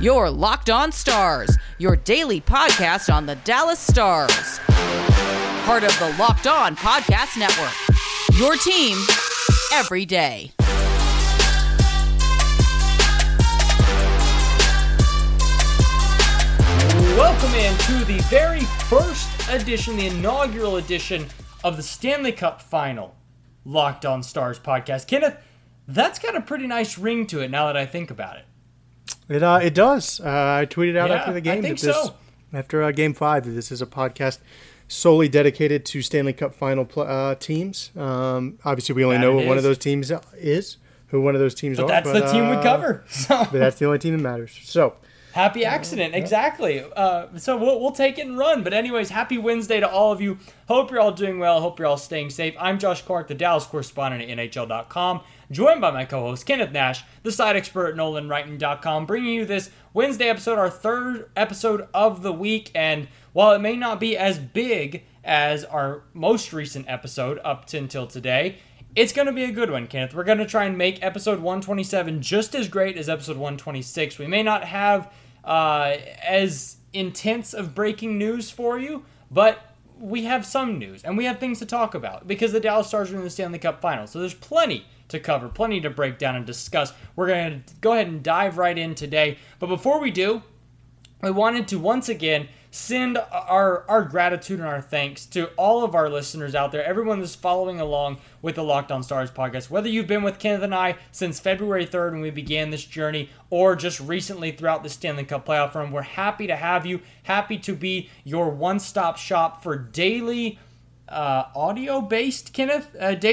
Your Locked On Stars, your daily podcast on the Dallas Stars. Part of the Locked On Podcast Network. Your team every day. Welcome in to the very first edition, the inaugural edition of the Stanley Cup Final Locked On Stars podcast. Kenneth, that's got a pretty nice ring to it now that I think about it. It does. I tweeted out after the game. I think so. After Game 5, that this is a podcast solely dedicated to Stanley Cup Final teams. Obviously, we only know what one of those teams is, who one of those teams are. That's the team we cover. But that's the only team that matters. So. Happy accident, exactly. So we'll take it and run. But anyways, happy Wednesday to all of you. Hope you're all doing well. Hope you're all staying safe. I'm Josh Clark, the Dallas correspondent at NHL.com, joined by my co-host Kenneth Nash, the site expert at NolanWriting.com, bringing you this Wednesday episode, our third episode of the week. And while it may not be as big as our most recent episode up until today, it's going to be a good one, Kenneth. We're going to try and make episode 127 just as great as episode 126. We may not have as intense of breaking news for you, but we have some news and we have things to talk about because the Dallas Stars are in the Stanley Cup Final. So there's plenty to cover, plenty to break down and discuss. We're going to go ahead and dive right in today. But before we do, I wanted to once again send our gratitude and our thanks to all of our listeners out there, everyone that's following along with the Locked On Stars podcast. Whether you've been with Kenneth and I since February 3rd when we began this journey, or just recently throughout the Stanley Cup playoff run, we're happy to have you, happy to be your one-stop shop for daily audio-based, Kenneth?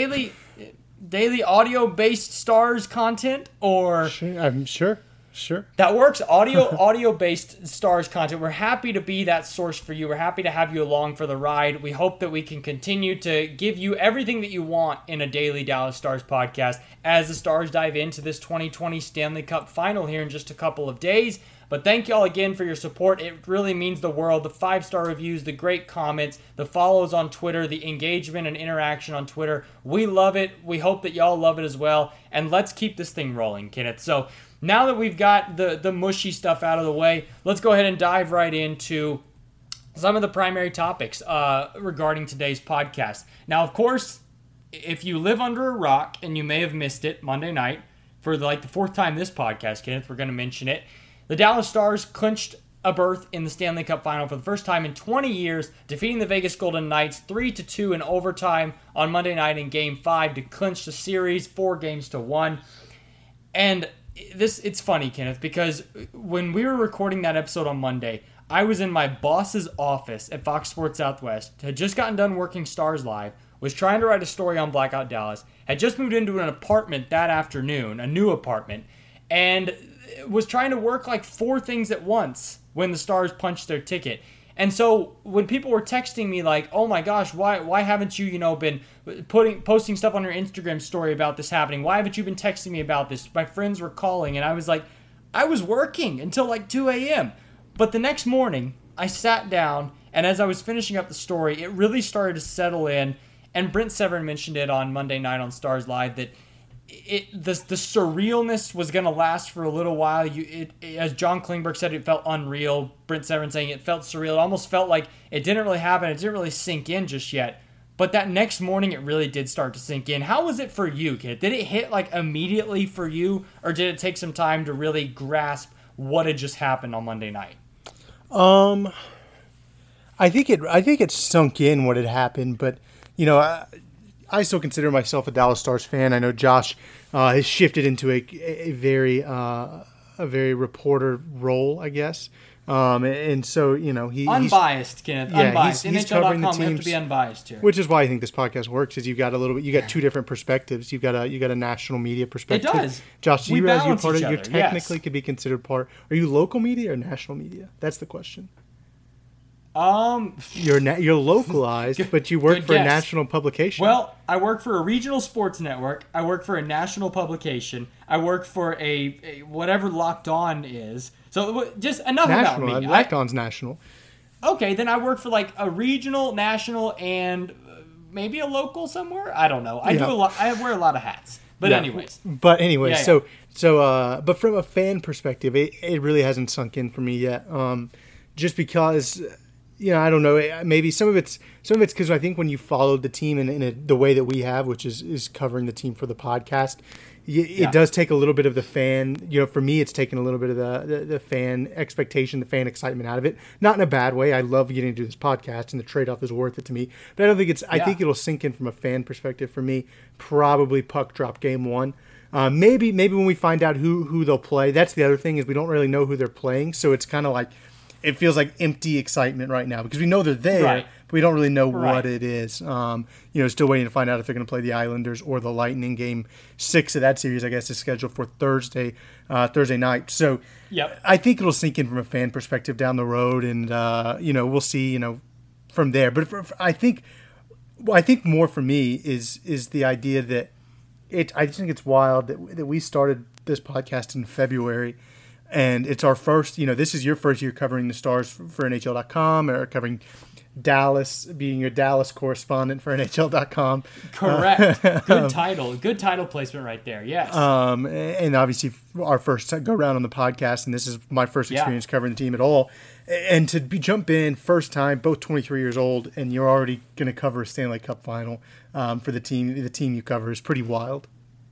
Daily audio-based Stars content, or... I'm sure. That works. Audio-based Stars content. We're happy to be that source for you. We're happy to have you along for the ride. We hope that we can continue to give you everything that you want in a daily Dallas Stars podcast as the Stars dive into this 2020 Stanley Cup Final here in just a couple of days. But thank you all again for your support. It really means the world. The 5-star reviews, the great comments, the follows on Twitter, the engagement and interaction on Twitter. We love it. We hope that y'all love it as well. And let's keep this thing rolling, Kenneth. So now that we've got the mushy stuff out of the way, let's go ahead and dive right into some of the primary topics regarding today's podcast. Now, of course, if you live under a rock, and you may have missed it Monday night, for the fourth time this podcast, Kenneth, we're going to mention it. The Dallas Stars clinched a berth in the Stanley Cup Final for the first time in 20 years, defeating the Vegas Golden Knights 3-2 in overtime on Monday night in Game 5 to clinch the series 4-1. And it's funny, Kenneth, because when we were recording that episode on Monday, I was in my boss's office at Fox Sports Southwest, had just gotten done working Stars Live, was trying to write a story on Blackout Dallas, had just moved into an apartment that afternoon, a new apartment, and was trying to work 4 things at once when the Stars punched their ticket. And so when people were texting me oh my gosh, why haven't you, been posting stuff on your Instagram story about this happening? Why haven't you been texting me about this? My friends were calling, and I was I was working until 2 a.m. But the next morning, I sat down, and as I was finishing up the story, it really started to settle in. And Brent Severin mentioned it on Monday night on Stars Live that the surrealness was going to last for a little while. As John Klingberg said, it felt unreal. Brent Severin saying it felt surreal. It almost felt like it didn't really happen. It didn't really sink in just yet. But that next morning, it really did start to sink in. How was it for you, kid? Did it hit immediately for you, or did it take some time to really grasp what had just happened on Monday night? I think it sunk in what had happened, but I still consider myself a Dallas Stars fan. I know Josh has shifted into a very reporter role, I guess. And so, he's unbiased, Kenneth. Unbiased. He's covering the NHL.com, teams, we have to be unbiased here. Which is why I think this podcast works. Is you got 2 different perspectives. You got a national media perspective. It does. Josh, do you realize you're part of? You technically technically could be considered part. Are you local media or national media? That's the question. You're localized, but you work for a national publication. Well, I work for a regional sports network. I work for a national publication. I work for a whatever Locked On is. So just enough national, about me. Locked On's national. Okay, then I work for a regional, national, and maybe a local somewhere. I don't know. I wear a lot of hats. But Yeah. anyways. Yeah. But from a fan perspective, it really hasn't sunk in for me yet. Just because, I don't know. Maybe some of it's because I think when you followed the team in the way that we have, which is covering the team for the podcast, it does take a little bit of the fan. For me, it's taken a little bit of the fan expectation, the fan excitement out of it. Not in a bad way. I love getting to do this podcast, and the trade off is worth it to me. But I don't think it's. I think it'll sink in from a fan perspective for me. Probably puck drop game one. Maybe when we find out who they'll play. That's the other thing, is we don't really know who they're playing, so it's kind of like it feels like empty excitement right now because we know they're there, but we don't really know what it is. Still waiting to find out if they're going to play the Islanders or the Lightning. Game 6 of that series, I guess, is scheduled for Thursday night. So I think it'll sink in from a fan perspective down the road, and we'll see. From there. But I think more for me is the idea that I just think it's wild that we started this podcast in February. And it's our first, this is your first year covering the Stars for NHL.com, or covering Dallas, being your Dallas correspondent for NHL.com. Correct. Good title. Good title placement right there. Yes. And obviously our first go round on the podcast, and this is my first experience covering the team at all. And to jump in first time, both 23 years old, and you're already going to cover a Stanley Cup final for the team you cover is pretty wild.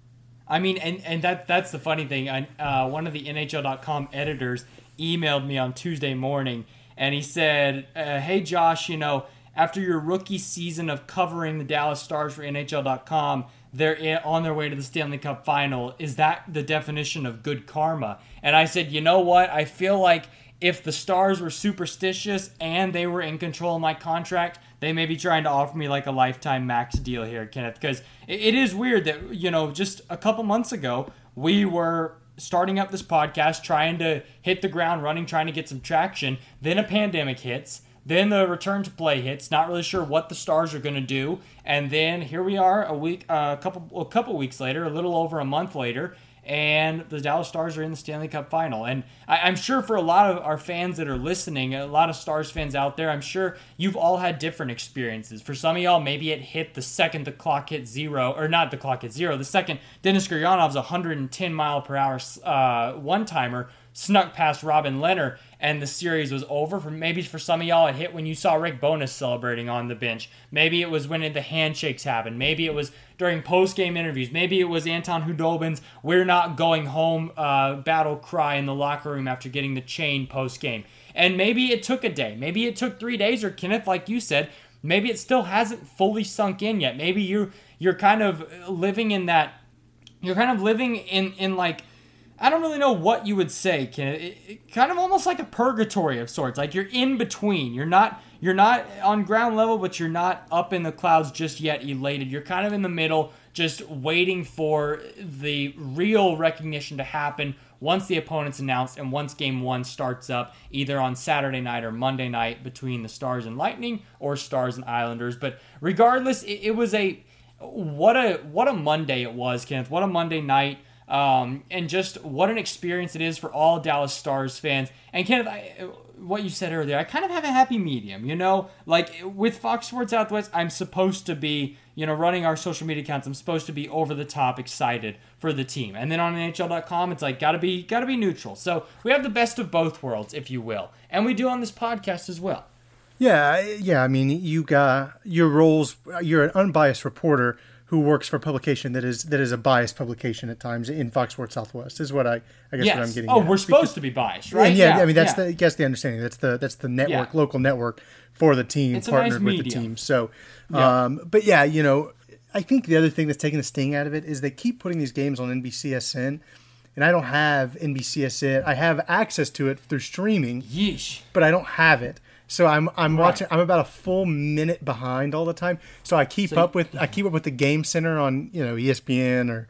I mean, and that's the funny thing. One of the NHL.com editors emailed me on Tuesday morning, and he said, hey, Josh, after your rookie season of covering the Dallas Stars for NHL.com, they're on their way to the Stanley Cup final. Is that the definition of good karma? And I said, you know what? I feel like if the Stars were superstitious and they were in control of my contract, they may be trying to offer me like a lifetime max deal here, Kenneth, because it is weird that, just a couple months ago, we were starting up this podcast, trying to hit the ground running, trying to get some traction. Then a pandemic hits. Then the return to play hits. Not really sure what the Stars are going to do. And then here we are a couple weeks later, a little over a month later, and the Dallas Stars are in the Stanley Cup final. And I'm sure for a lot of our fans that are listening, a lot of Stars fans out there, I'm sure you've all had different experiences. For some of y'all, maybe it hit the second the clock hit zero, or not the clock hit zero, the second Denis Gurianov's 110 mile per hour one-timer snuck past Robin Lehner, and the series was over. Maybe for some of y'all, it hit when you saw Rick Bowness celebrating on the bench. Maybe it was when the handshakes happened. Maybe it was during post-game interviews. Maybe it was Anton Khudobin's "We're not going home" battle cry in the locker room after getting the chain post-game. And maybe it took a day. Maybe it took 3 days, or Kenneth, like you said, maybe it still hasn't fully sunk in yet. Maybe you're kind of living in that. You're kind of living in like, I don't really know what you would say, Ken. Kind of almost like a purgatory of sorts. Like you're in between. You're not on ground level, but you're not up in the clouds just yet elated. You're kind of in the middle, just waiting for the real recognition to happen once the opponent's announced and once Game 1 starts up, either on Saturday night or Monday night between the Stars and Lightning or Stars and Islanders. But regardless, it was what a Monday it was, Kenneth. What a Monday night. And just what an experience it is for all Dallas Stars fans. And Kenneth, what you said earlier, I kind of have a happy medium, like with Fox Sports Southwest, I'm supposed to be, running our social media accounts. I'm supposed to be over the top excited for the team. And then on NHL.com, it's like, gotta be neutral. So we have the best of both worlds, if you will. And we do on this podcast as well. Yeah. I mean, you got your roles. You're an unbiased reporter who works for a publication that is a biased publication at times in Fox Sports Southwest is what I guess what I'm getting at. We're supposed to be biased, right? I mean that's the understanding. That's the network, local network for the team, it's partnered with the team. So, but yeah, I think the other thing that's taking the sting out of it is they keep putting these games on NBCSN, and I don't have NBCSN. I have access to it through streaming, but I don't have it. So I'm watching. I'm about a full minute behind all the time. So I keep up with the Game Center on ESPN or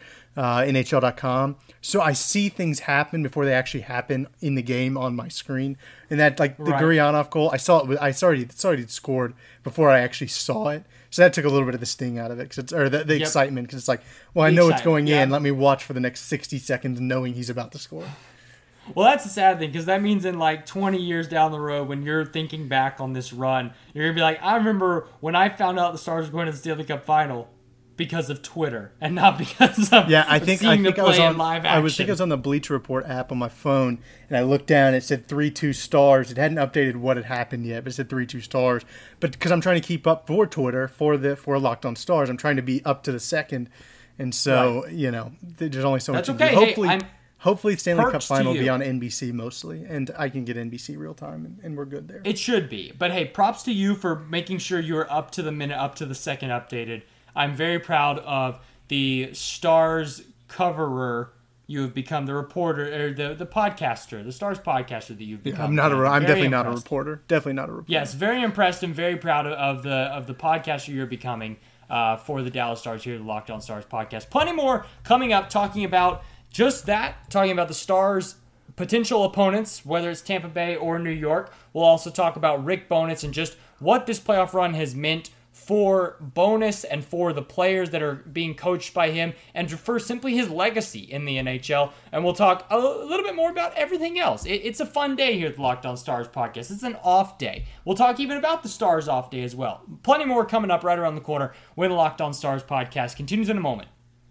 NHL.com. So I see things happen before they actually happen in the game on my screen. And that the Gurianov goal, I saw it. I already scored before I actually saw it. So that took a little bit of the sting out of it, the excitement, because it's like, well, I know it's going in. Let me watch for the next 60 seconds, knowing he's about to score. Well, that's the sad thing, because that means in 20 years down the road, when you're thinking back on this run, you're going to be like, I remember when I found out the Stars were going to the Stanley Cup final because of Twitter and not because of seeing the play in live action. I was on the Bleacher Report app on my phone, and I looked down and it said 3-2 Stars. It hadn't updated what had happened yet, but it said 3-2 Stars. But because I'm trying to keep up for Twitter, for Locked On Stars, I'm trying to be up to the second. And so, there's only so much. That's okay. Hopefully Stanley Cup Final will be on NBC mostly, and I can get NBC real time, and we're good there. It should be. But hey, props to you for making sure you're up to the minute, up to the second updated. I'm very proud of the Stars coverer you have become, the reporter, or the podcaster, the Stars podcaster that you've become. I'm definitely not a reporter. Definitely not a reporter. Yes, very impressed and very proud of the podcaster you're becoming for the Dallas Stars here, the Locked On Stars podcast. Plenty more coming up, talking about just that, talking about the Stars' potential opponents, whether it's Tampa Bay or New York. We'll also talk about Rick Bowness and just what this playoff run has meant for Bowness and for the players that are being coached by him, and for simply his legacy in the NHL. And we'll talk a little bit more about everything else. It's a fun day here at the Locked On Stars podcast. It's an off day. We'll talk even about the Stars off day as well. Plenty more coming up right around the corner when the Locked On Stars podcast continues in a moment.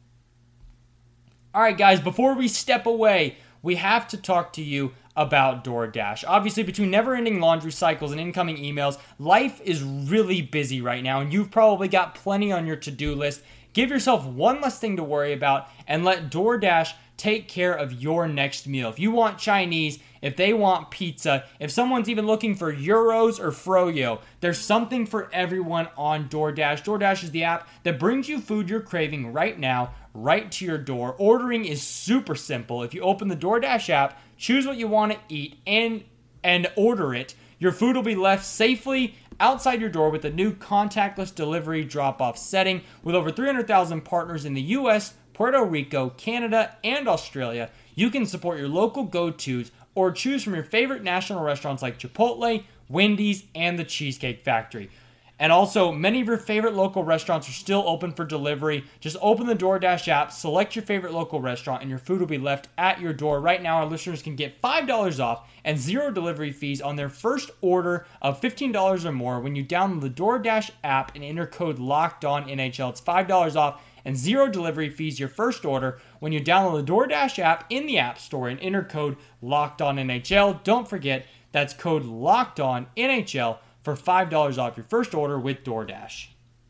All right, guys, before we step away, we have to talk to you about DoorDash. Obviously, between never-ending laundry cycles and incoming emails, life is really busy right now, and you've probably got plenty on your to-do list. Give yourself one less thing to worry about and let DoorDash take care of your next meal. If you want Chinese, if they want pizza, if someone's even looking for Euros or Froyo, there's something for everyone on DoorDash. DoorDash is the app that brings you food you're craving right now, right to your door. Ordering is super simple. If you open the DoorDash app, choose what you want to eat, and order it, your food will be left safely outside your door with the new contactless delivery drop-off setting. With over 300,000 partners in the U.S., Puerto Rico, Canada, and Australia, you can support your local go-tos or choose from your favorite national restaurants like Chipotle, Wendy's, and the Cheesecake Factory. And also, many of your favorite local restaurants are still open for delivery. Just open the DoorDash app, select your favorite local restaurant, and your food will be left at your door. Right now, our listeners can get $5 off and zero delivery fees on their first order of $15 or more when you download the DoorDash app and enter code LOCKEDONNHL. It's $5 off and zero delivery fees your first order when you download the DoorDash app in the App Store and enter code LOCKEDONNHL. Don't forget, that's code LOCKEDONNHL for $5 off your first order with DoorDash.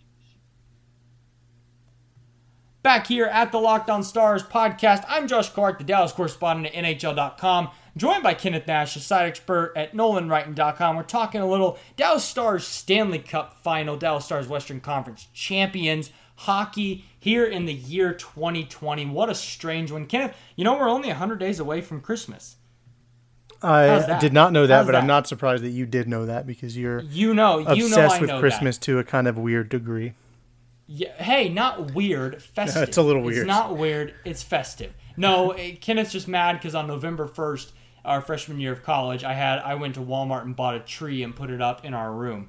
Back here at the Locked On Stars podcast, I'm Josh Clark, the Dallas correspondent at NHL.com, joined by Kenneth Nash, the site expert at NolanWrighton.com. We're talking a little Dallas Stars Stanley Cup Final, Dallas Stars Western Conference champions, hockey here in the year 2020. What a strange one. Kenneth, we're only 100 days away from Christmas. I did not know that, but I'm not surprised that you did know that because you're obsessed with Christmas to a kind of weird degree. Yeah, hey, not weird, festive. It's a little weird. It's not weird, it's festive. No, Kenneth's just mad because on November 1st, our freshman year of college, I went to Walmart and bought a tree and put it up in our room.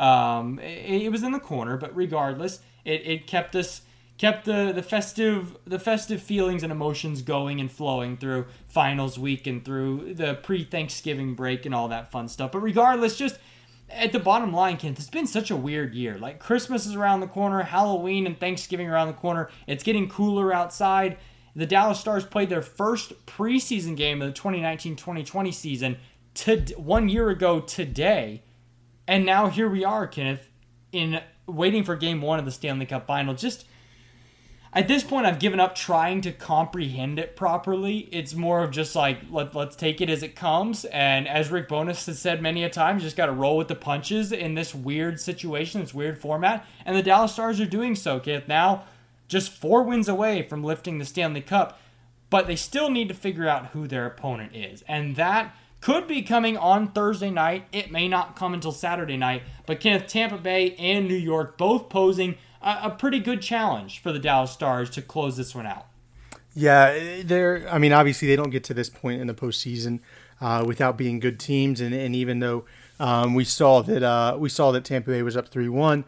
It was in the corner, but regardless, it kept the festive feelings and emotions going and flowing through finals week and through the pre-Thanksgiving break and all that fun stuff. But regardless, just at the bottom line, Kent, it's been such a weird year. Like, Christmas is around the corner, Halloween and Thanksgiving around the corner. It's getting cooler outside. The Dallas Stars played their first preseason game of the 2019-2020 season 1 year ago today. And now here we are, Kenneth, in waiting for Game 1 of the Stanley Cup Final. Just at this point, I've given up trying to comprehend it properly. It's more of just like, let's take it as it comes. And as Rick Bowness has said many a time, you just got to roll with the punches in this weird situation, this weird format. And the Dallas Stars are doing so, Kenneth. Now, just 4 wins away from lifting the Stanley Cup. But they still need to figure out who their opponent is. And that could be coming on Thursday night. It may not come until Saturday night. But Kenneth, Tampa Bay and New York both posing a pretty good challenge for the Dallas Stars to close this one out. Yeah, obviously they don't get to this point in the postseason without being good teams. And even though we saw that Tampa Bay was up 3-1,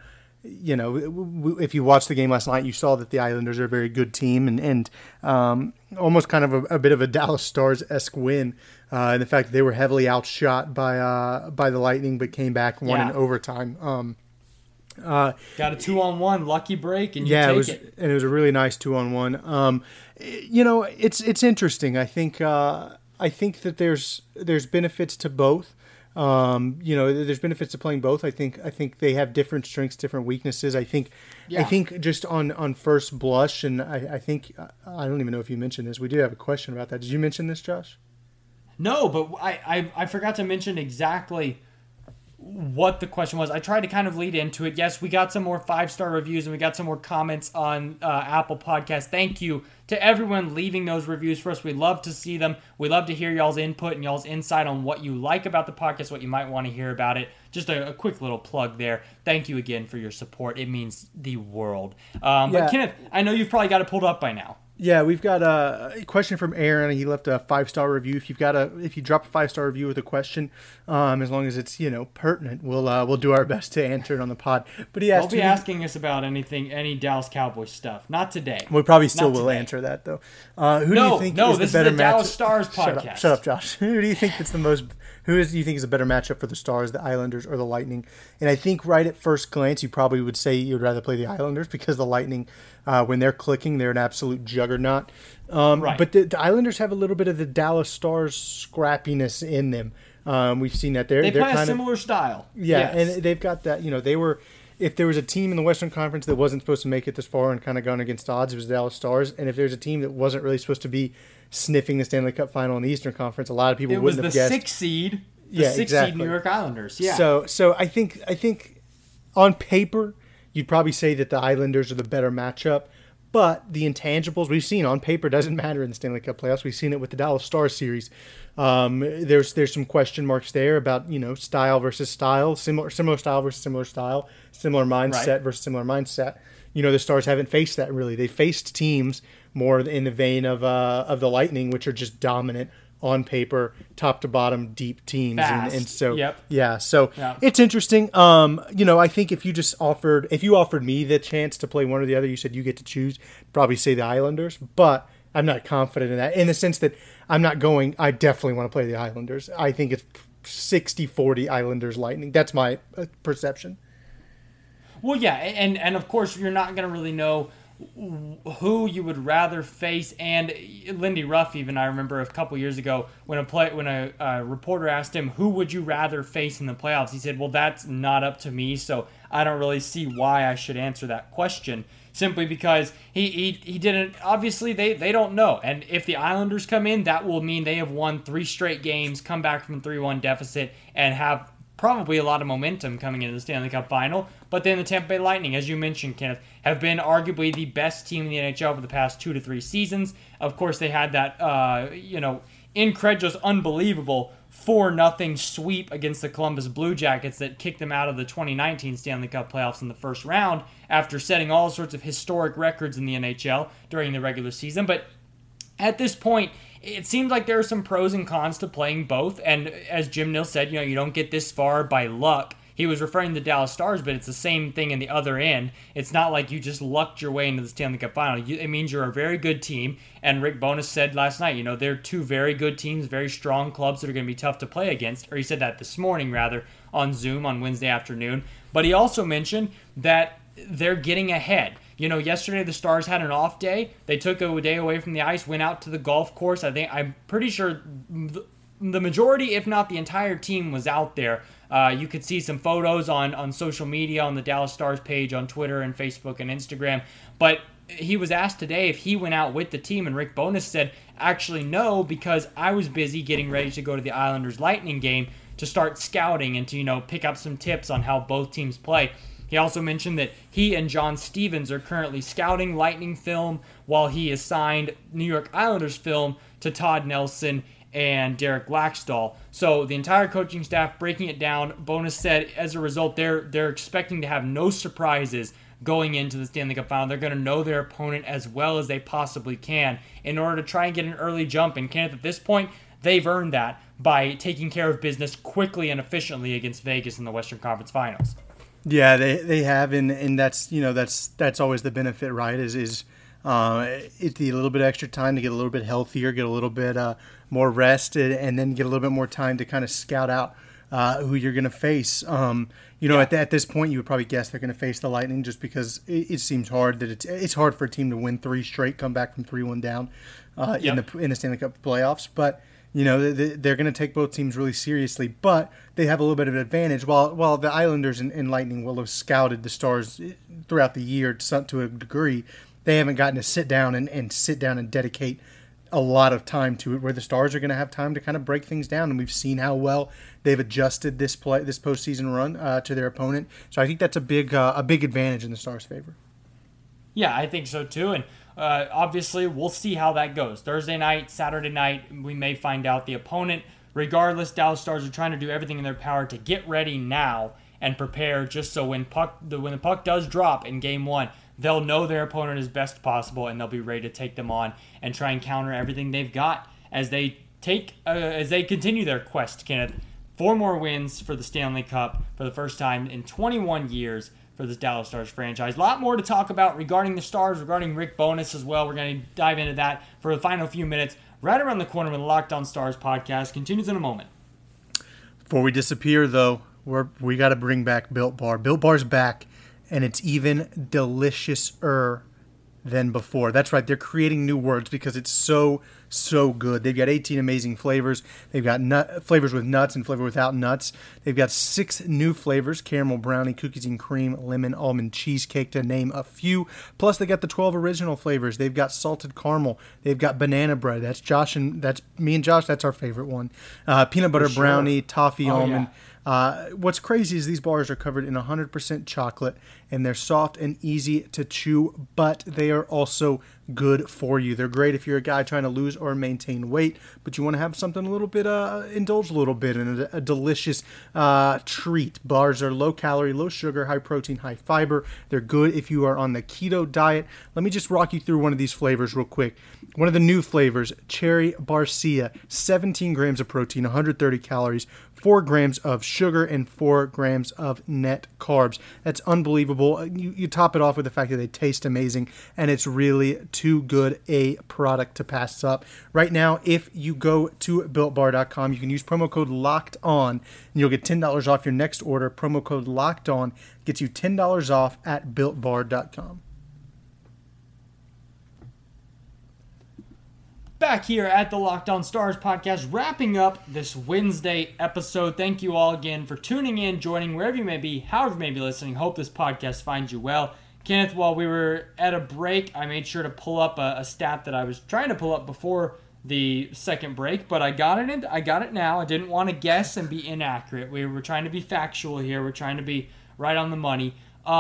if you watched the game last night, you saw that the Islanders are a very good team and almost kind of a bit of a Dallas Stars-esque win. And the fact that they were heavily outshot by the Lightning, but came back, won in overtime. Got a 2-on-1 lucky break, and you yeah, take it. And it was a really nice 2-on-1. It's interesting. I think that there's benefits to both. There's benefits to playing both. I think they have different strengths, different weaknesses. I think just on first blush, and I think I don't even know if you mentioned this. We do have a question about that. Did you mention this, Josh? No, but I forgot to mention exactly what the question was. I tried to kind of lead into it. Yes, we got some more 5-star reviews and we got some more comments on Apple Podcasts. Thank you to everyone leaving those reviews for us. We love to see them. We love to hear y'all's input and y'all's insight on what you like about the podcast, what you might want to hear about it. Just a quick little plug there. Thank you again for your support. It means the world. But Kenneth, I know you've probably got it pulled up by now. Yeah, we've got a question from Aaron. He left a 5-star review. If you drop a 5-star review with a question, as long as it's pertinent, we'll do our best to answer it on the pod. But he asked, Don't be asking us about any Dallas Cowboys stuff. Not today. We probably still will answer that though. Who do you think is the better matchup? Dallas Stars podcast. Shut up, Josh. Who do you think is the most? Do you think is a better matchup for the Stars, the Islanders, or the Lightning? And I think right at first glance, you probably would say you'd rather play the Islanders because the Lightning, when they're clicking, they're an absolute juggernaut. Right. But the Islanders have a little bit of the Dallas Stars scrappiness in them. We've seen that they play a similar style. Yeah, yes. And they've got that. They were. If there was a team in the Western Conference that wasn't supposed to make it this far and kind of gone against odds, it was the Dallas Stars. And if there's a team that wasn't really supposed to be sniffing the Stanley Cup final in the Eastern Conference, a lot of people wouldn't have guessed. It was the 6th seed. The 6th seed New York Islanders. Yeah. So I think on paper you'd probably say that the Islanders are the better matchup, but the intangibles we've seen on paper doesn't matter in the Stanley Cup playoffs. We've seen it with the Dallas Stars series. There's some question marks there about style versus style, similar style versus similar style, similar mindset versus similar mindset. The Stars haven't faced that really. They faced teams more in the vein of the Lightning, which are just dominant on paper, top to bottom, deep teams. And so, It's interesting. I think if you offered me the chance to play one or the other, you said you get to choose, probably say the Islanders, but I'm not confident in that in the sense that I definitely want to play the Islanders. I think it's 60-40 Islanders Lightning. That's my perception. Well, yeah. And of course you're not going to really know who you would rather face. And Lindy Ruff, even I remember a couple years ago when a reporter asked him, who would you rather face in the playoffs? He said, well, that's not up to me, so I don't really see why I should answer that question, simply because he didn't. Obviously they don't know, and if the Islanders come in, that will mean they have won 3 straight games, come back from a 3-1 deficit, and have probably a lot of momentum coming into the Stanley Cup final. But then the Tampa Bay Lightning, as you mentioned, Kenneth, have been arguably the best team in the NHL over the past 2 to 3 seasons. Of course, they had that, incredulous, unbelievable 4-0 sweep against the Columbus Blue Jackets that kicked them out of the 2019 Stanley Cup playoffs in the first round after setting all sorts of historic records in the NHL during the regular season. But at this point, it seems like there are some pros and cons to playing both. And as Jim Nill said, you don't get this far by luck. He was referring to the Dallas Stars, but it's the same thing in the other end. It's not like you just lucked your way into the Stanley Cup final. It means you're a very good team. And Rick Bowness said last night, they're 2 very good teams, very strong clubs that are going to be tough to play against. Or he said that this morning, rather, on Zoom on Wednesday afternoon. But he also mentioned that they're getting ahead. Yesterday the Stars had an off day. They took a day away from the ice, went out to the golf course. I'm pretty sure the majority, if not the entire team, was out there. You could see some photos on social media, on the Dallas Stars page, on Twitter and Facebook and Instagram. But he was asked today if he went out with the team, and Rick Bowness said, actually no, because I was busy getting ready to go to the Islanders Lightning game to start scouting and to, pick up some tips on how both teams play. He also mentioned that he and John Stevens are currently scouting Lightning film while he assigned New York Islanders film to Todd Nelson and Derek Laxdal. So the entire coaching staff breaking it down. Bowness said as a result, they're expecting to have no surprises going into the Stanley Cup final. They're going to know their opponent as well as they possibly can in order to try and get an early jump. And Kenneth, at this point, they've earned that by taking care of business quickly and efficiently against Vegas in the Western Conference Finals. Yeah, they have, and that's that's always the benefit, right? Is it's a little bit extra time to get a little bit healthier, get a little bit more rest, and then get a little bit more time to kind of scout out who you're going to face. At this point, you would probably guess they're going to face the Lightning just because it seems hard that it's hard for a team to win 3 straight, come back from 3-1 down in the Stanley Cup playoffs. But they're going to take both teams really seriously, but they have a little bit of an advantage. While the Islanders and Lightning will have scouted the Stars throughout the year to a degree, they haven't gotten to sit down and dedicate a lot of time to it, where the Stars are going to have time to kind of break things down. And we've seen how well they've adjusted this postseason run to their opponent. So I think that's a big advantage in the Stars' favor. Yeah, I think so too. And obviously, we'll see how that goes. Thursday night, Saturday night, we may find out the opponent. Regardless, Dallas Stars are trying to do everything in their power to get ready now and prepare, just so when the puck does drop in Game 1, they'll know their opponent as best possible, and they'll be ready to take them on and try and counter everything they've got as they continue their quest, Kenneth. 4 more wins for the Stanley Cup for the first time in 21 years for this Dallas Stars franchise. A lot more to talk about regarding the Stars, regarding Rick Bowness as well. We're going to dive into that for the final few minutes right around the corner when the Locked On Stars podcast continues in a moment. Before we disappear, though, we got to bring back Built Bar. Built Bar's back, and it's even deliciouser than before. That's right, they're creating new words because it's so good. They've got 18 amazing flavors. They've got flavors with nuts and flavor without nuts. They've got 6 new flavors: caramel brownie, cookies and cream, lemon, almond cheesecake, to name a few. Plus, they got the 12 original flavors. They've got salted caramel. They've got banana bread. That's me and Josh. That's our favorite one. Peanut butter brownie, toffee almond. Yeah. What's crazy is these bars are covered in 100% chocolate, and they're soft and easy to chew, but they are also good for you. They're great if you're a guy trying to lose or maintain weight, but you want to have something a little bit, indulge a little bit in a delicious treat. Bars are low calorie, low sugar, high protein, high fiber. They're good if you are on the keto diet. Let me just walk you through one of these flavors real quick. One of the new flavors, Cherry Barcia, 17 grams of protein, 130 calories, 4 grams of sugar, and 4 grams of net carbs. That's unbelievable. You top it off with the fact that they taste amazing, and it's really too good a product to pass up. Right now, if you go to BuiltBar.com, you can use promo code LOCKEDON, and you'll get $10 off your next order. Promo code LOCKEDON gets you $10 off at BuiltBar.com. Back here at the Locked On Stars podcast, wrapping up this Wednesday episode. Thank you all again for tuning in, joining wherever you may be, however you may be listening. Hope this podcast finds you well. Kenneth, while we were at a break, I made sure to pull up a stat that I was trying to pull up before the second break, but I got it now. I didn't want to guess and be inaccurate. We were trying to be factual here. We're trying to be right on the money.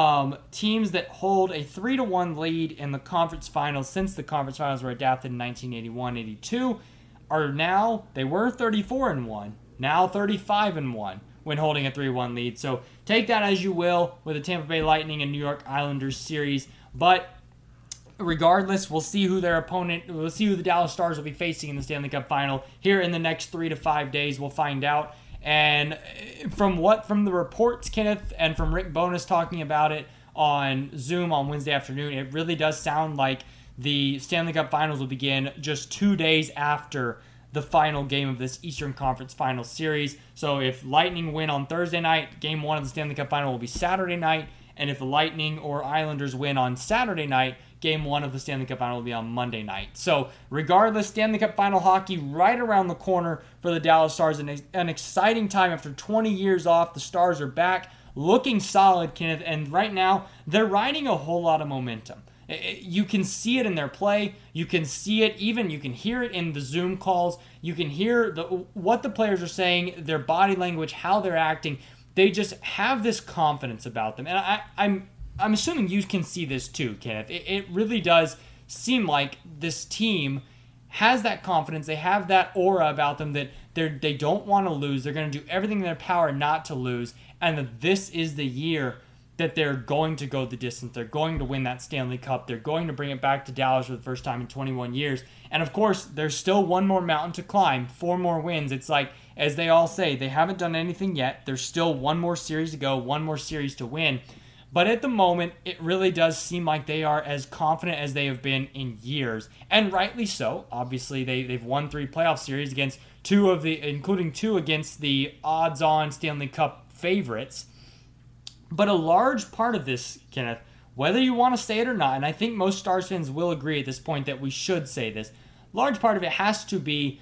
Teams that hold a 3-1 lead in the conference finals since the conference finals were adapted in 1981-82 are now, they were 34-1, now 35-1 when holding a 3-1 lead. So take that as you will with the Tampa Bay Lightning and New York Islanders series. But regardless, we'll see who the Dallas Stars will be facing in the Stanley Cup final here in the next 3 to 5 days. We'll find out. And from the reports, Kenneth, and from Rick Bowness talking about it on Zoom on Wednesday afternoon, it really does sound like the Stanley Cup Finals will begin just 2 days after the final game of this Eastern Conference Final Series. So if Lightning win on Thursday night, Game 1 of the Stanley Cup Final will be Saturday night. And if the Lightning or Islanders win on Saturday night, Game 1 of the Stanley Cup Final will be on Monday night. So regardless, Stanley Cup Final hockey right around the corner for the Dallas Stars. An exciting time after 20 years off. The Stars are back, looking solid, Kenneth. And right now, they're riding a whole lot of momentum. You can see it in their play. You can see it even. You can hear it in the Zoom calls. You can hear what the players are saying, their body language, how they're acting. They just have this confidence about them. And I'm assuming you can see this too, Kenneth. It really does seem like this team has that confidence. They have that aura about them that they don't want to lose. They're going to do everything in their power not to lose. And that this is the year that they're going to go the distance. They're going to win that Stanley Cup. They're going to bring it back to Dallas for the first time in 21 years. And of course, there's still one more mountain to climb, 4 more wins. It's like, as they all say, they haven't done anything yet. There's still one more series to go, one more series to win. But at the moment, it really does seem like they are as confident as they have been in years. And rightly so. Obviously, they've won 3 playoff series against including two against the odds-on Stanley Cup favorites. But a large part of this, Kenneth, whether you want to say it or not, and I think most Stars fans will agree at this point that we should say this, large part of it has to be,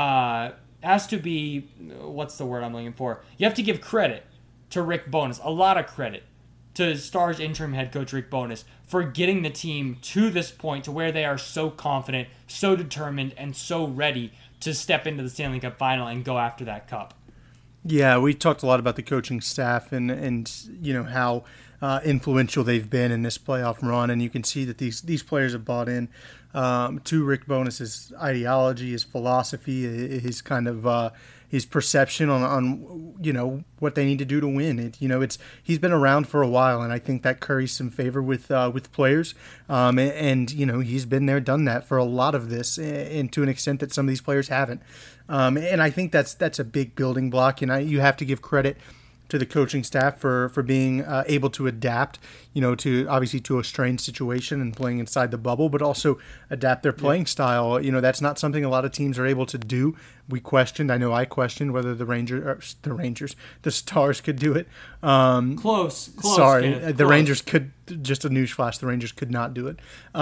what's the word I'm looking for? You have to give credit to Rick Bowness, a lot of credit to Stars interim head coach Rick Bowness for getting the team to this point, to where they are so confident, so determined, and so ready to step into the Stanley Cup final and go after that cup. Yeah, we talked a lot about the coaching staff and how influential they've been in this playoff run, and you can see that these players have bought in to Rick Bowness's ideology, his philosophy, his kind of his perception on what they need to do to win. He's been around for a while, and I think that curries some favor with players. And he's been there, done that for a lot of this, and to an extent that some of these players haven't. And I think that's a big building block, and you have to give credit to the coaching staff for being able to adapt, to a strange situation and playing inside the bubble, but also adapt their playing style. That's not something a lot of teams are able to do. I questioned whether the Stars could do it. Close. Sorry, Kenneth, the close. Rangers could. Just a newsflash: the Rangers could not do it.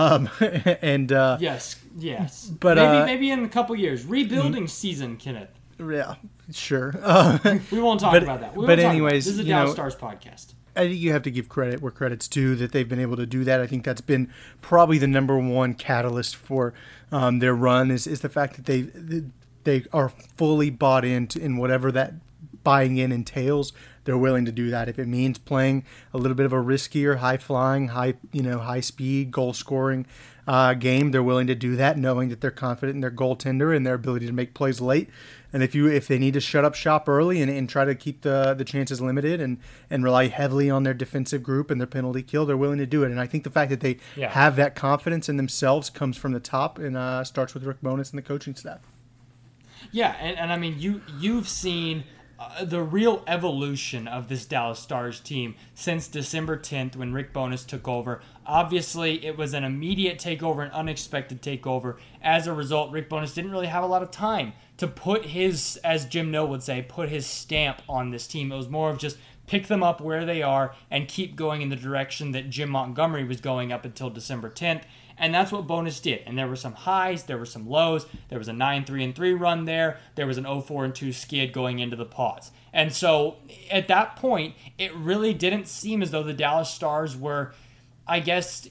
Yes. But maybe in a couple years, rebuilding season, Kenneth. Yeah, sure. We won't talk about that. Anyways, this is a Dallas Stars podcast. I think you have to give credit where credit's due, that they've been able to do that. I think that's been probably the number one catalyst for their run is the fact that they are fully bought in whatever that buying in entails. They're willing to do that. If it means playing a little bit of a riskier, high-flying, high-speed, goal-scoring game, they're willing to do that, knowing that they're confident in their goaltender and their ability to make plays late. And if they need to shut up shop early and try to keep the chances limited and rely heavily on their defensive group and their penalty kill, they're willing to do it. And I think the fact that they have that confidence in themselves comes from the top and starts with Rick Bowness and the coaching staff. Yeah, and I mean, you've seen the real evolution of this Dallas Stars team since December 10th when Rick Bowness took over. Obviously, it was an immediate takeover, an unexpected takeover. As a result, Rick Bowness didn't really have a lot of time to put his, as Jim Nill would say, put his stamp on this team. It was more of just pick them up where they are and keep going in the direction that Jim Montgomery was going up until December 10th. And that's what Bowness did. And there were some highs, there were some lows. There was a 9-3-3 run there. There was an 0-4-2 skid going into the pause. And so at that point, it really didn't seem as though the Dallas Stars were, I guess,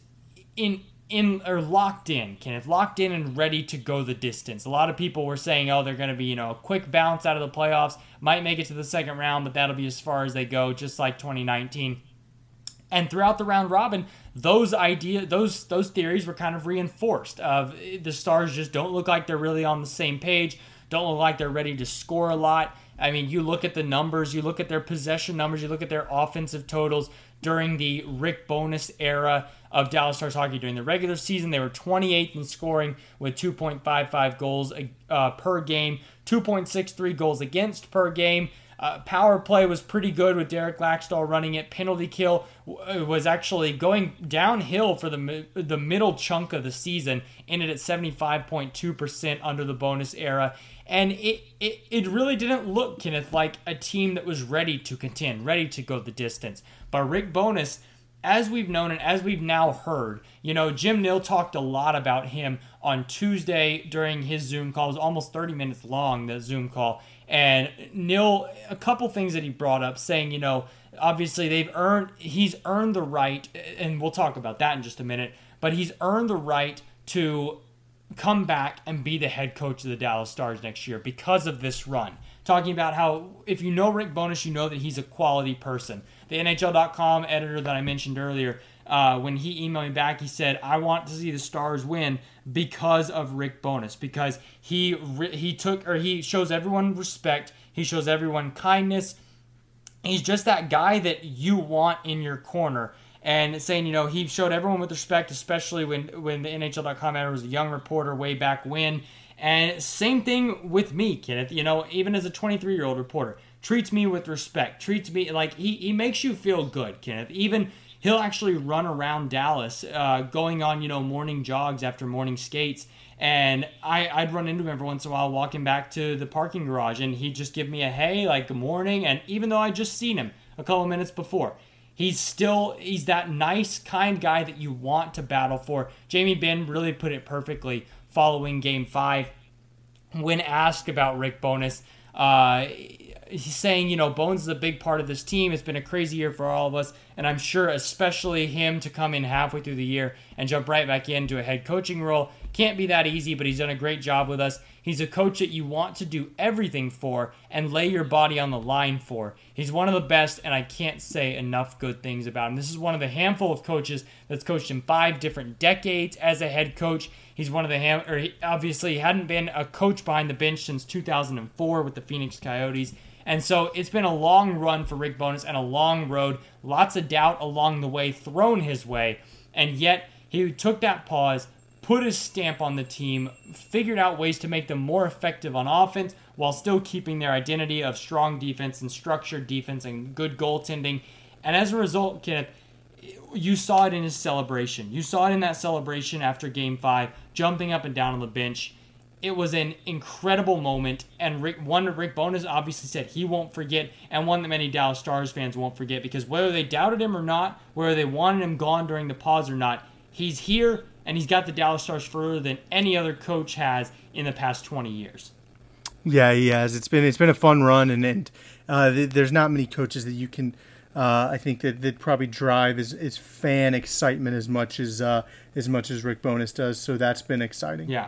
locked in, Kenneth, locked in and ready to go the distance. A lot of people were saying, they're going to be, a quick bounce out of the playoffs, might make it to the second round, but that'll be as far as they go, just like 2019. And throughout the round robin, those theories were kind of reinforced. Of the Stars just don't look like they're really on the same page, don't look like they're ready to score a lot. I mean, you look at the numbers, you look at their possession numbers, you look at their offensive totals during the Rick Bowness era of Dallas Stars hockey. During the regular season, they were 28th in scoring with 2.55 goals per game, 2.63 goals against per game. Power play was pretty good with Derek Laxdal running it. Penalty kill was actually going downhill for the middle chunk of the season, ended at 75.2% under the Bowness era. And it really didn't look, Kenneth, like a team that was ready to contend, ready to go the distance. But Rick Bowness, as we've known and as we've now heard, Jim Nill talked a lot about him on Tuesday during his Zoom call. It was almost 30 minutes long, the Zoom call. And Nill, a couple things that he brought up, saying, obviously he's earned the right, and we'll talk about that in just a minute, but he's earned the right to come back and be the head coach of the Dallas Stars next year because of this run. Talking about how, if you know Rick Bowness, you know that he's a quality person. The NHL.com editor that I mentioned earlier, when he emailed me back, he said, I want to see the Stars win because of Rick Bowness, because he shows everyone respect, he shows everyone kindness. He's just that guy that you want in your corner. And saying, he showed everyone with respect, especially when the NHL.com editor was a young reporter way back when. And same thing with me, Kenneth. Even as a 23-year-old reporter, treats me with respect, treats me like he makes you feel good, Kenneth. Even he'll actually run around Dallas, going on, morning jogs after morning skates. And I'd run into him every once in a while walking back to the parking garage, and he'd just give me a hey, like good morning. And even though I'd just seen him a couple minutes before, he's that nice, kind guy that you want to battle for. Jamie Benn really put it perfectly following Game 5 when asked about Rick Bowness. He's saying, Bones is a big part of this team. It's been a crazy year for all of us, and I'm sure especially him to come in halfway through the year and jump right back into a head coaching role can't be that easy, but he's done a great job with us. He's a coach that you want to do everything for and lay your body on the line for. He's one of the best, and I can't say enough good things about him. This is one of the handful of coaches that's coached in 5 different decades as a head coach. He's one of the obviously hadn't been a coach behind the bench since 2004 with the Phoenix Coyotes. And so it's been a long run for Rick Bowness and a long road. Lots of doubt along the way thrown his way. And yet he took that pause, put his stamp on the team, figured out ways to make them more effective on offense while still keeping their identity of strong defense and structured defense and good goaltending. And as a result, Kenneth, you saw it in his celebration. You saw it in that celebration after Game 5, jumping up and down on the bench. It was an incredible moment, and Rick Bowness obviously said he won't forget, and one that many Dallas Stars fans won't forget, because whether they doubted him or not, whether they wanted him gone during the pause or not, he's here, and he's got the Dallas Stars further than any other coach has in the past 20 years. Yeah, he has. It's been a fun run, and there's not many coaches that you can, I think that probably drive is fan excitement as much as Rick Bowness does. So that's been exciting. Yeah.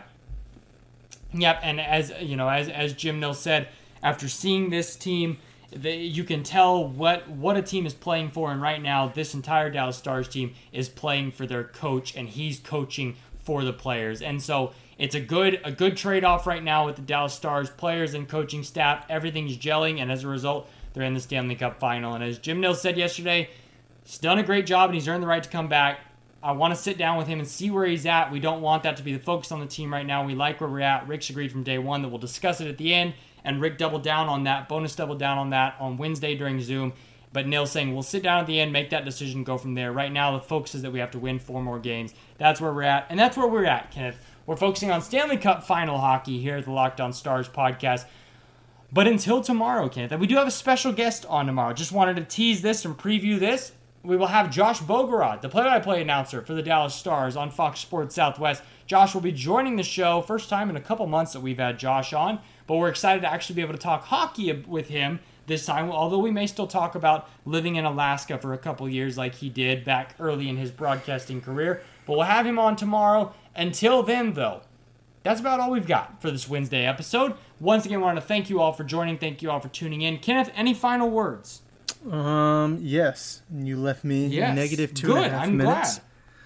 Yep, and as Jim Nill said, after seeing this team, you can tell what a team is playing for, and right now this entire Dallas Stars team is playing for their coach, and he's coaching for the players. And so it's a good trade-off right now with the Dallas Stars players and coaching staff. Everything's gelling, and as a result, they're in the Stanley Cup final. And as Jim Nill said yesterday, he's done a great job, and he's earned the right to come back. I want to sit down with him and see where he's at. We don't want that to be the focus on the team right now. We like where we're at. Rick's agreed from day one that we'll discuss it at the end, and Rick doubled down on that. Bowness doubled down on that on Wednesday during Zoom. But Nill's saying we'll sit down at the end, make that decision, go from there. Right now, the focus is that we have to win 4 more games. That's where we're at, and that's where we're at, Kenneth. We're focusing on Stanley Cup final hockey here at the Locked On Stars podcast. But until tomorrow, Kenneth, and we do have a special guest on tomorrow. Just wanted to tease this and preview this. We will have Josh Bogorod, the play-by-play announcer for the Dallas Stars on Fox Sports Southwest. Josh will be joining the show. First time in a couple months that we've had Josh on, but we're excited to actually be able to talk hockey with him this time, although we may still talk about living in Alaska for a couple years like he did back early in his broadcasting career. But we'll have him on tomorrow. Until then, though, that's about all we've got for this Wednesday episode. Once again, I want to thank you all for joining. Thank you all for tuning in. Kenneth, any final words? Yes. You left me negative 2.5 minutes.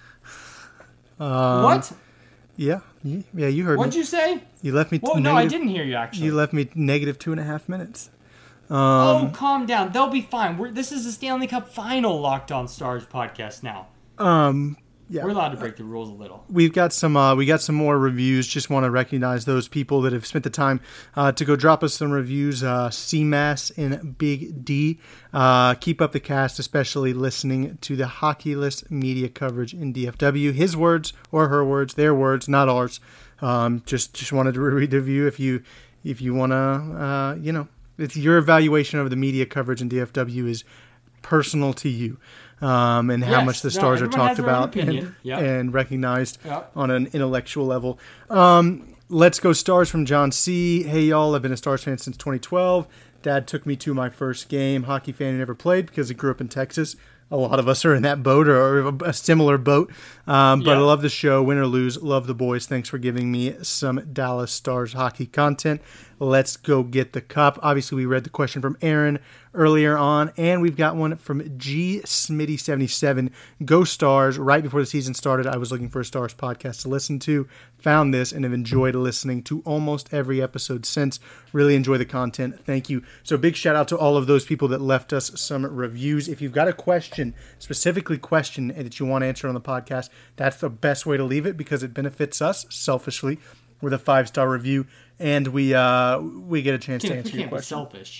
Glad. What? Yeah, you heard me. What'd you say? You left me. No, I didn't hear you actually. You left me negative 2.5 minutes. Calm down. They'll be fine. This is the Stanley Cup final Locked On Stars podcast now. Yeah, we're allowed to break the rules a little. We got some more reviews. Just want to recognize those people that have spent the time to go drop us some reviews. CMass and Big D. Keep up the cast, especially listening to the Hockey List media coverage in DFW. His words or her words, their words, not ours. Just wanted to read the review if you want to, if your evaluation of the media coverage in DFW is personal to you. And how much the Stars are talked about and recognized on an intellectual level. Let's go Stars from John C. Hey, y'all, I've been a Stars fan since 2012. Dad took me to my first game. Hockey fan who never played because he grew up in Texas. A lot of us are in that boat or a similar boat. But I love the show. Win or lose, love the boys. Thanks for giving me some Dallas Stars hockey content. Let's go get the cup. Obviously, we read the question from Aaron earlier on, and we've got one from G Smitty77. Go Stars. Right before the season started, I was looking for a Stars podcast to listen to. Found this and have enjoyed listening to almost every episode since. Really enjoy the content. Thank you. So big shout out to all of those people that left us some reviews. If you've got a question, specifically question that you want answered on the podcast, that's the best way to leave it because it benefits us selfishly with a 5-star review, and we get a chance to answer your question. Selfish.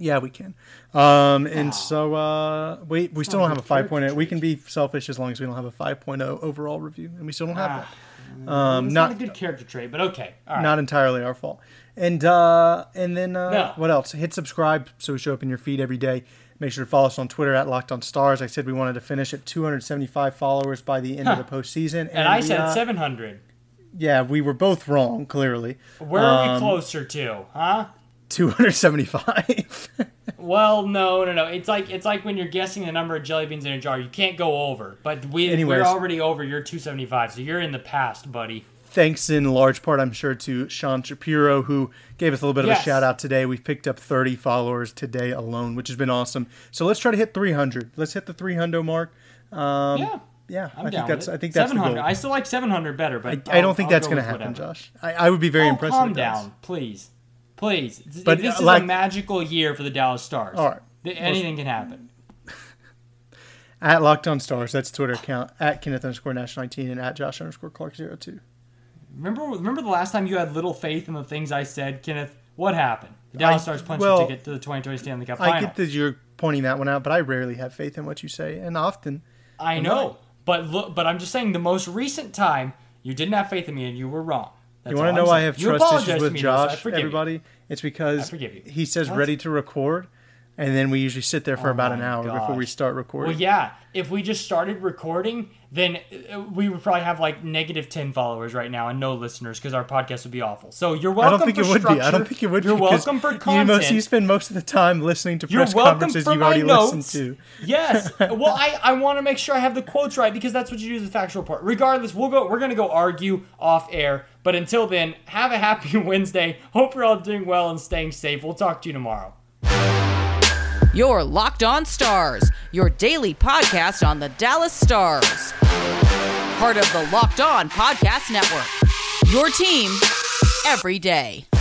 Yeah, we can. And so we still don't have a 5.0. We can be selfish as long as we don't have a 5.0 overall review, and we still don't have that. It's not a good character trait, but okay. All right. Not entirely our fault. And then what else? Hit subscribe so we show up in your feed every day. Make sure to follow us on Twitter at Locked On Stars. I said we wanted to finish at 275 followers by the end of the postseason. And I said 700. Yeah, we were both wrong, clearly. Where are we closer to, huh? 275. Well, no. It's like when you're guessing the number of jelly beans in a jar. You can't go over. But we're already over. You're 275, so you're in the past, buddy. Thanks in large part, I'm sure, to Sean Shapiro, who gave us a little bit of a shout out today. We've picked up 30 followers today alone, which has been awesome. So let's try to hit 300. Let's hit the 300 mark. Yeah, I think that's the goal. I still like 700 better, but I don't think that's going to happen, Josh. I would be very impressed. Calm down, please. But this is a magical year for the Dallas Stars. All right, anything can happen. At Locked On Stars, that's Twitter account at Kenneth_Nash19 and at Josh_Clark02. Remember the last time you had little faith in the things I said, Kenneth? What happened? The Dallas Stars punched a ticket to the 2020 Stanley Cup Final. I get that you're pointing that one out, but I rarely have faith in what you say, and often. I know, but I'm just saying the most recent time you didn't have faith in me and you were wrong. That's you want to know why I have trust issues with Josh, everybody? It's because he says ready to record, and then we usually sit there for about an hour before we start recording. Well, yeah. If we just started recording, then we would probably have like negative 10 followers right now and no listeners because our podcast would be awful. So you're welcome. I don't think it would be. You're welcome for content. You spend most of the time listening to press conferences you've already listened to. Yes. Well, I want to make sure I have the quotes right because that's what you do as a factual report. Regardless, we're going to go argue off air. But until then, have a happy Wednesday. Hope you're all doing well and staying safe. We'll talk to you tomorrow. Your Locked On Stars, your daily podcast on the Dallas Stars. Part of the Locked On Podcast Network. Your team every day.